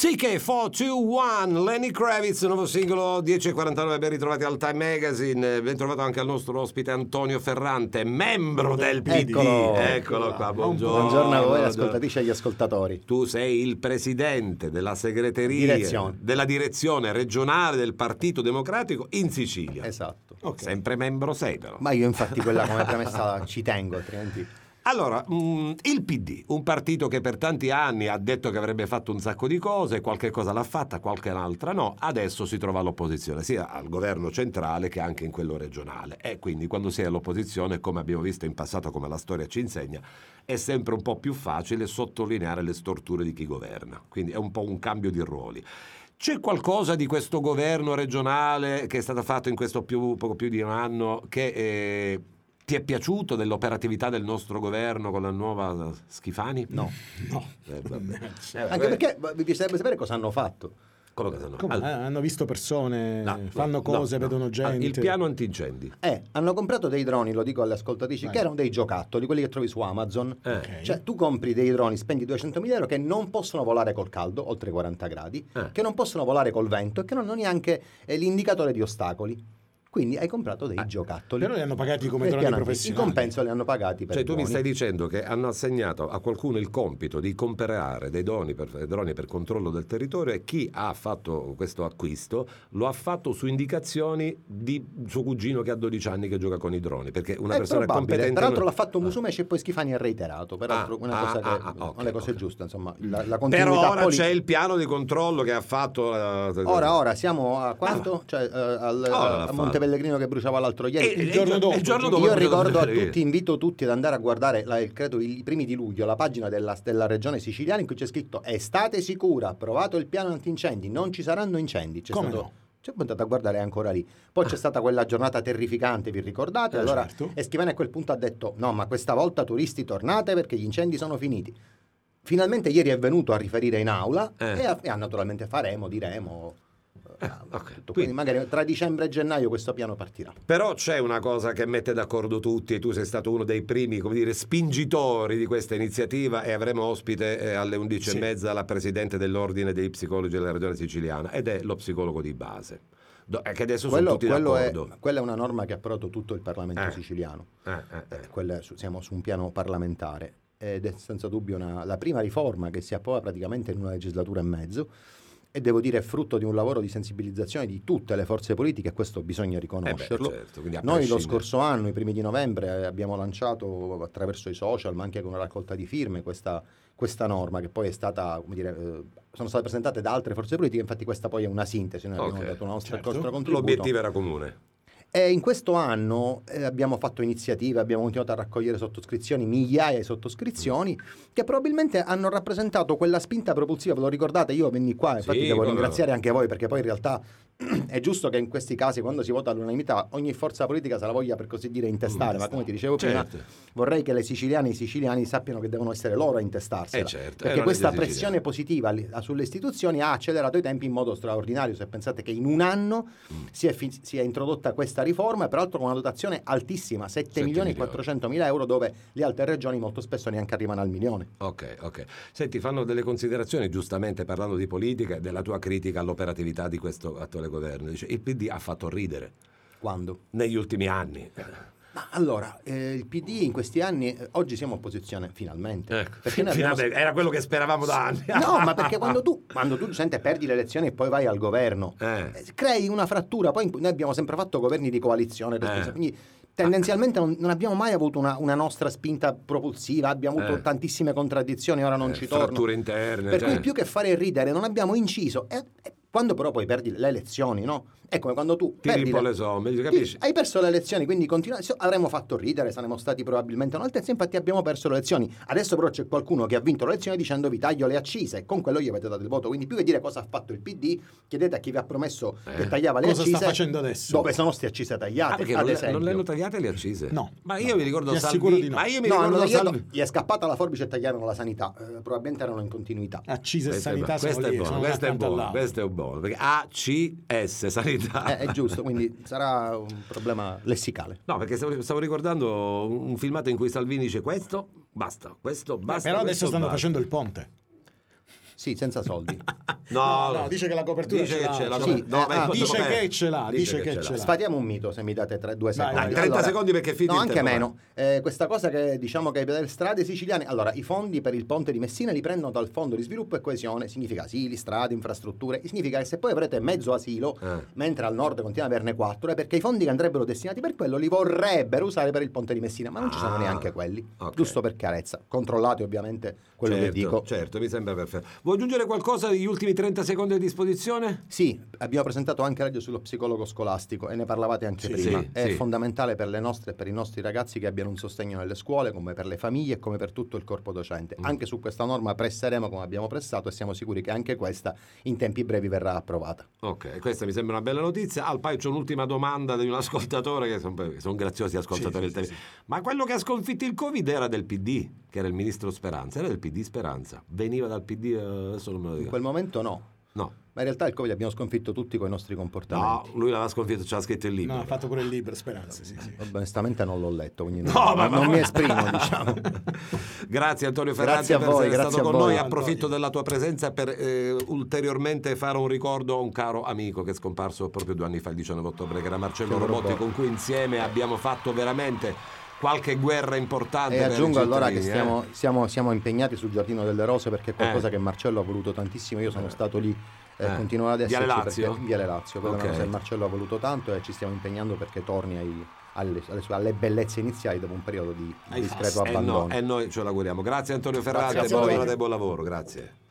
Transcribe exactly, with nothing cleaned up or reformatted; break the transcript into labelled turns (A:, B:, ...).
A: Sì che four two one Lenny Kravitz, nuovo singolo dieci e quarantanove, ben ritrovati al Time Magazine. Ben trovato anche al nostro ospite Antonio Ferrante, membro del P D.
B: Eccolo,
A: Eccolo qua, buongiorno.
B: Buongiorno a voi ascoltatrici e agli ascoltatori.
A: Tu sei il presidente della segreteria
B: Direzione.
A: della direzione regionale del Partito Democratico in Sicilia.
B: Esatto.
A: Okay. Sempre membro sei però.
B: Ma io infatti quella come premessa ci tengo, altrimenti...
A: Allora, mh, il P D, un partito che per tanti anni ha detto che avrebbe fatto un sacco di cose, qualche cosa l'ha fatta, qualche altra no, adesso si trova all'opposizione, sia al governo centrale che anche in quello regionale. E quindi quando si è all'opposizione, come abbiamo visto in passato, come la storia ci insegna, è sempre un po' più facile sottolineare le storture di chi governa. Quindi è un po' un cambio di ruoli. C'è qualcosa di questo governo regionale che è stato fatto in questo più, poco più di un anno che... Eh, ti è piaciuto dell'operatività del nostro governo con la nuova Schifani?
B: No.
C: No.
A: Eh, vabbè.
B: Eh, Anche perché vi piacerebbe sapere cosa hanno fatto.
A: Come cosa no?
C: Come?
A: Allora,
C: Eh, hanno visto persone,
A: no,
C: fanno
A: no,
C: cose,
A: no,
C: vedono
A: no.
C: gente.
A: Il piano antincendi.
B: Eh, hanno comprato dei droni, lo dico alle ascoltatrici,
C: Vai.
B: che erano dei giocattoli, quelli che trovi su Amazon.
A: Eh.
C: Ok.
B: Cioè, tu compri dei droni, spendi duecentomila euro che non possono volare col caldo, oltre i quaranta gradi,
A: Eh.
B: che non possono volare col vento e che non hanno neanche eh, l'indicatore di ostacoli. Quindi hai comprato dei
A: Eh.
B: giocattoli.
C: Però li hanno pagati come
B: E
C: droni
B: piano-
C: professionali.
B: In compenso li hanno pagati per
A: Cioè tu mi
B: droni.
A: stai dicendo che hanno assegnato a qualcuno il compito di comprare dei droni per, droni per controllo del territorio e chi ha fatto questo acquisto lo ha fatto su indicazioni di suo cugino che ha dodici anni che gioca con i droni, perché una
B: È
A: persona
B: probabile.
A: competente...
B: Peraltro
A: non-
B: l'ha fatto Musumeci e poi Schifani ha reiterato. Peraltro
A: Ah,
B: una cosa
A: ah,
B: che
A: ah, ah,
B: non
A: ok,
B: le cose
A: ok.
B: giuste, insomma, la, la continuità
A: Però ora
B: politica.
A: c'è il piano di controllo che ha fatto... eh,
B: Ora, ora siamo a quanto? Cioè, eh, al,
A: Ora l'ha
B: a
A: fatto.
B: Monte Pellegrino che bruciava l'altro ieri.
A: E-
C: Il
A: e-
C: giorno
A: e-
C: dopo.
A: il giorno dopo
B: Io
A: è
B: ricordo a
A: bruciato-
B: tutti, invito tutti ad andare a guardare la, il- credo i primi di luglio la pagina della, della regione siciliana in cui c'è scritto estate sicura, approvato il piano antincendi, non ci saranno incendi. C'è
C: Come
B: stato,
C: no?
B: c'è andate a guardare ancora lì. Poi c'è stata quella giornata terrificante, vi ricordate?
C: Eh,
B: Allora
C: certo.
B: e Schifani a quel punto ha detto no, ma questa volta turisti tornate perché gli incendi sono finiti. Finalmente ieri è venuto a riferire in aula
A: Eh.
B: e, a- e a- naturalmente faremo, diremo.
A: Eh,
B: eh,
A: ok.
B: tutto.
A: Quindi-
B: Quindi magari tra dicembre e gennaio questo piano partirà.
A: Però c'è una cosa che mette d'accordo tutti e tu sei stato uno dei primi, come dire, spingitori di questa iniziativa e avremo ospite eh, alle undici
C: Sì.
A: e mezza la presidente dell'ordine dei psicologi della regione siciliana ed è lo psicologo di base. Do- eh, che adesso
B: Quello,
A: sono tutti
B: quello è,
A: d'accordo.
B: quella è una norma che ha approvato tutto il Parlamento
A: Eh.
B: siciliano.
A: Eh, eh, eh.
B: Quella è su- siamo su un piano parlamentare ed è senza dubbio una- la prima riforma che si approva praticamente in una legislatura e mezzo e devo dire è frutto di un lavoro di sensibilizzazione di tutte le forze politiche e questo bisogna riconoscerlo.
A: Eh beh, certo, quindi a
B: Noi lo
A: prescindere.
B: scorso anno, i primi di novembre, eh, abbiamo lanciato attraverso i social ma anche con una raccolta di firme questa, questa norma che poi è stata, come dire, eh, sono state presentate da altre forze politiche, infatti questa poi è una sintesi, noi abbiamo
A: Ok,
B: dato una nostra,
C: certo.
B: il nostro contributo.
A: L'obiettivo era comune.
B: E in questo anno eh, abbiamo fatto iniziative, abbiamo continuato a raccogliere sottoscrizioni, migliaia di sottoscrizioni, che probabilmente hanno rappresentato quella spinta propulsiva. Ve lo ricordate? Io venni qua, infatti
A: Sì,
B: devo
A: come no.
B: ringraziare anche voi, perché poi in realtà è giusto che in questi casi, quando si vota all'unanimità, ogni forza politica se la voglia, per così dire, intestare.
A: Mm,
B: Ma come ti dicevo
A: certo.
B: prima, vorrei che le siciliane e i siciliani sappiano che devono essere loro a intestarsela.
A: Eh, certo, è
B: Perché
A: la
B: questa
A: legge
B: pressione positiva li- sulle istituzioni ha accelerato i tempi in modo straordinario. Se pensate che in un anno
A: Mm.
B: si è, fi- si è introdotta questa riforma, peraltro con una dotazione altissima, sette
A: sette
B: milioni e
A: milioni.
B: quattrocentomila euro, dove le altre regioni molto spesso neanche arrivano al milione.
A: Ok, ok. Senti, fanno delle considerazioni, giustamente parlando di politica, della tua critica all'operatività di questo attuale governo. Dice, il P D ha fatto ridere
B: Quando?
A: negli ultimi anni.
B: Ma allora, eh, il P D in questi anni, eh, oggi siamo opposizione finalmente.
A: Ecco,
B: Perché noi abbiamo-
A: finalmente, era quello che speravamo da anni.
B: No, ma perché quando tu, quando tu sente, perdi le elezioni e poi vai al governo,
A: Eh.
B: eh, crei una frattura. Poi noi abbiamo sempre fatto governi di coalizione,
A: Eh.
B: quindi tendenzialmente non, non abbiamo mai avuto una, una nostra spinta propulsiva, abbiamo avuto
A: Eh.
B: tantissime contraddizioni, ora non
A: Eh,
B: ci torno.
A: fratture interne,
B: Per
A: cioè.
B: cui più che fare ridere non abbiamo inciso. E, e quando però poi perdi le elezioni, no? È come quando tu
A: Tiri
B: perdi
A: un po'
B: le-
A: le somme, capisci?
B: Sì, hai perso le elezioni, quindi continua- so- avremmo fatto ridere, saremmo stati probabilmente all'altezza, infatti abbiamo perso le elezioni. Adesso però c'è qualcuno che ha vinto le elezioni dicendo vi taglio le accise e con quello gli avete dato il voto. Quindi più che dire cosa ha fatto il P D, chiedete a chi vi ha promesso
A: Eh.
B: che tagliava le
C: Cosa sta
B: accise.
C: facendo adesso?
B: Dove sono ste accise tagliate?
A: Ah, perché
B: ad
A: non, le,
B: esempio.
A: non le hanno tagliate le accise?
C: No.
A: Ma io mi ricordo
C: Ti assicuro
A: Salvini.
C: di no.
A: Ma io mi
B: No, hanno
A: ricordo
B: tagliato-
A: Salvini.
B: gli è scappata la forbice e tagliarono la sanità. Eh, probabilmente erano in continuità.
C: Accise e
A: Questo è
C: sanità
A: buono,
C: sono
A: questo è
C: lì,
A: buono,
C: sono
A: questo è
C: accanto
A: buono,
C: all'altro.
A: questo è buono, perché A C S sanità.
B: Eh, è giusto, quindi sarà un problema lessicale.
A: No, perché stavo, stavo ricordando un un filmato in cui Salvini dice questo, basta, questo, basta.
C: Però adesso
A: questo,
C: stanno
A: basta.
C: facendo il ponte.
B: Sì, senza soldi.
A: No,
C: No, no, dice che la copertura
A: dice
C: ce
A: che
C: l'ha,
A: c'è la
C: cioè-
A: copertura.
B: Sì,
A: No,
B: eh,
A: ma
B: ah,
A: è
C: dice
A: com'è?
C: che ce l'ha, dice che ce l'ha.
B: Sfatiamo un mito se mi date tre, due
C: Vai,
B: secondi.
C: vai.
A: Dai, trenta
B: Allora,
A: secondi perché è finito
B: no,
A: il
B: anche
A: tempo,
B: meno. Eh, questa cosa che diciamo che le strade siciliane, allora i fondi per il ponte di Messina li prendono dal Fondo di Sviluppo e Coesione, significa asili, strade, infrastrutture, significa che se poi avrete mezzo asilo,
A: Eh.
B: mentre al nord continua ad averne quattro, è perché i fondi che andrebbero destinati per quello li vorrebbero usare per il ponte di Messina, ma non ci sono
A: Ah,
B: neanche quelli.
A: ok.
B: Giusto per chiarezza, controllate ovviamente quello
A: certo,
B: che dico.
A: certo, mi sembra perfetto. Vuoi aggiungere qualcosa degli ultimi trenta secondi a disposizione?
B: Sì, abbiamo presentato anche la legge sullo psicologo scolastico e ne parlavate anche
A: Sì,
B: prima.
A: sì,
B: è
A: sì.
B: fondamentale per le nostre e per i nostri ragazzi che abbiano un sostegno nelle scuole, come per le famiglie e come per tutto il corpo docente.
A: Mm.
B: Anche su questa norma presseremo come abbiamo pressato e siamo sicuri che anche questa in tempi brevi verrà approvata.
A: Ok, questa mi sembra una bella notizia. Al poi c'è un'ultima domanda di un ascoltatore, che sono, sono graziosi ascoltatori.
C: Sì,
A: del
C: sì,
A: tele- Ma quello che ha sconfitto il Covid era del P D, che era il ministro Speranza, era del P D Speranza. Veniva dal P D, eh, adesso non me lo
B: In
A: dico.
B: quel momento no,
A: No,
B: ma in realtà il Covid abbiamo sconfitto tutti con i nostri
A: no,
B: comportamenti.
A: lui l'aveva sconfitto, c'ha scritto il libro.
C: No, ha fatto pure il libro, Speranza, sì, sì.
B: Onestamente non l'ho letto, quindi non,
A: No, ma-
B: non
A: ma-
B: mi esprimo, diciamo.
A: Grazie Antonio Ferrante
B: Grazie a
A: per
B: voi,
A: essere
B: grazie
A: stato
B: a
A: con
B: voi.
A: noi.
C: Antonio.
A: Approfitto della tua presenza per eh, ulteriormente fare un ricordo a un caro amico che è scomparso proprio due anni fa, il diciannove ottobre, che era Marcello
B: Che
A: Robotti,
B: robot.
A: con cui insieme abbiamo fatto veramente qualche guerra importante.
B: E
A: per i
B: aggiungo allora che
A: cittadini,
B: stiamo, siamo, siamo impegnati sul Giardino delle Rose perché è qualcosa
A: Eh.
B: che Marcello ha voluto tantissimo. Io sono stato lì e
A: Eh.
B: continuerò ad
A: Viale
B: esserci
A: Lazio?
B: perché Viale Lazio, quella è una
A: Ok.
B: cosa che Marcello ha voluto tanto e ci stiamo impegnando perché torni ai- alle, alle sue- alle bellezze iniziali dopo un periodo di
A: eh?
B: discreto
A: Eh no,
B: abbandono.
A: e noi ce l'auguriamo. Grazie Antonio Ferrante,
B: Grazie a
A: buona
B: voi.
A: giornata e buon lavoro. Grazie.